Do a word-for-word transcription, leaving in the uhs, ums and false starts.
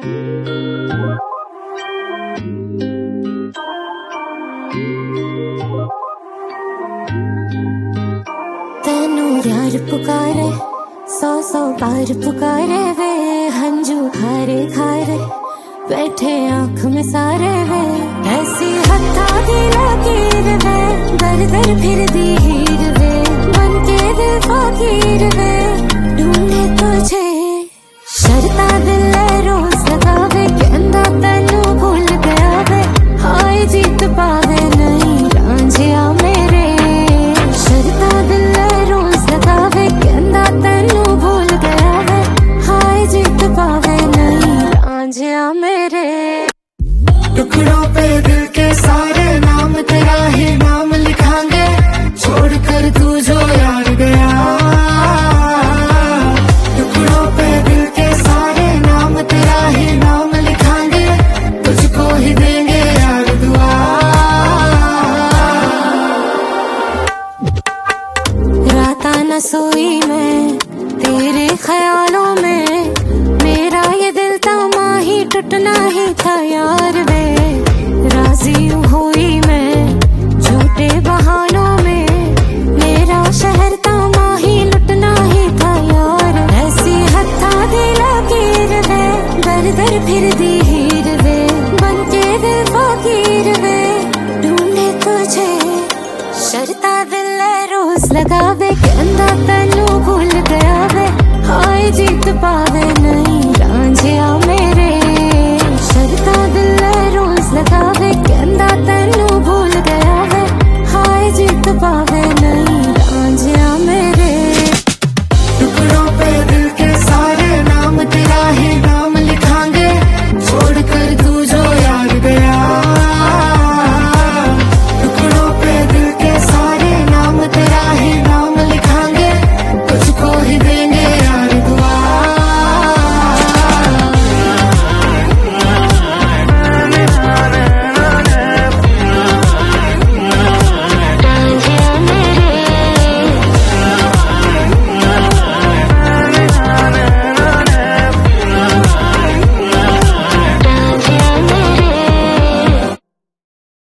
तेनू यार पुकारे सौ सौ बार पुकारे वे, हंजू खारे खारे बैठे आँख में सारे वे, ऐसी हत्था दी लकीर वे, दर दर फिर दी हीर वे, बन के दिल फकीर वे, ढूंढे तुझे शर्ता दिल रोज लगावे, कहंदा तैनू भूल गया वे, हाय जीत पावे नहीं रांझिया मेरे, शर्ता दिल रोज लगावे, कहंदा तैनू भूल गया वे, हाय जीत पावे नहीं रांझिया मेरे। टुकड़ों पे दिल के सारे नाम तेरा ही नाम लिखांगे, छोड़ कर तू जो यार गया। टुकड़ों पे दिल के सारे नाम तेरा ही नाम लिखांगे, तुझको ही देंगे यार दुआ। राता न सोई मैं तेरे ख्यालों में, मेरा ये दिल तमा ही टूटना ही था यार वे, राजी हुई मैं झूठे बहानों में, मेरा शहर तमा ही लुटना ही था यार, ऐसी हत्था दी लकीर वे, दर दर फिर दी ही